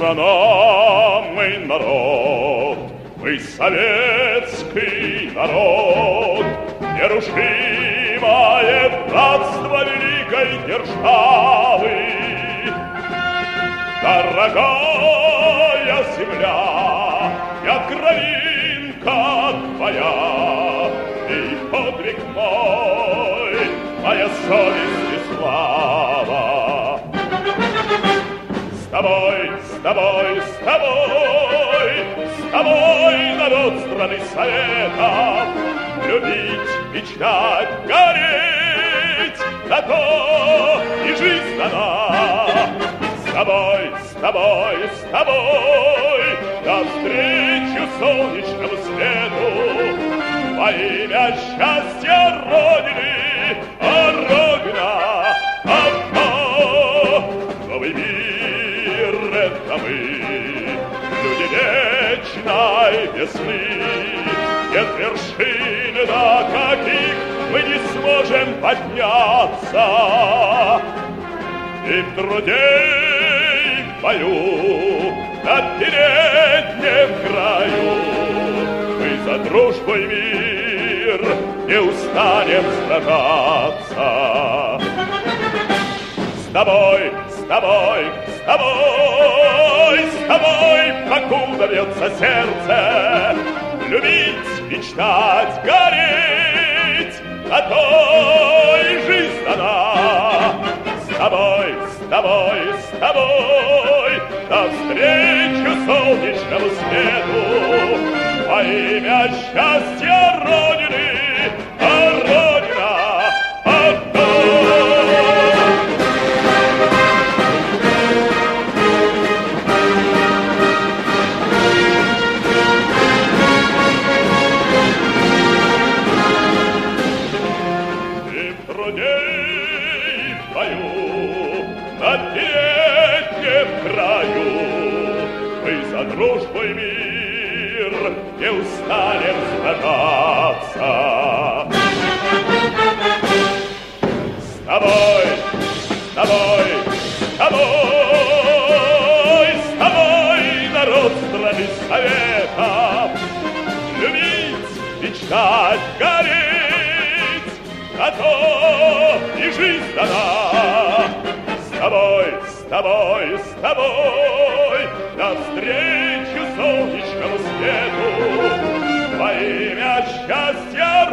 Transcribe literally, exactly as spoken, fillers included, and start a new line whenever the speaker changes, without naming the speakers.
страна, мы народ, мы советский народ, нерушимое братство великой державы. Дорогая земля, я кровинка твоя, и подвиг мой, моя совесть и слава. С тобой, с тобой, с тобой, с тобой, народ страны Советов, любить, мечтать, гореть, на то и жизнь дана. С тобой, с тобой, с тобой, навстречу солнечному свету, во имя счастья Родины, а Родина одна. Новый мир — это мы, люди вечной весны. Нет вершин, до каких мы не сможем подняться. И в труде, и в бою, на переднем краю мы за дружбу и мир не устанем сражаться. С тобой, с тобой, с тобой, с тобой, покуда бьется сердце, любить, мечтать, гореть, а то и жизнь дана. С тобой, с тобой, с тобой, навстречу солнечному свету, во имя счастья Родины, а Родина одна. И в труде, и в бою, на переднем краю мы за дружбу и мир не устанем сражаться. С тобой, с тобой, с тобой, с тобой, народ страны Советов, любить, мечтать, гореть, а то и жизнь дана. С тобой, с тобой, с тобой, навстречу солнечному свету, во имя счастья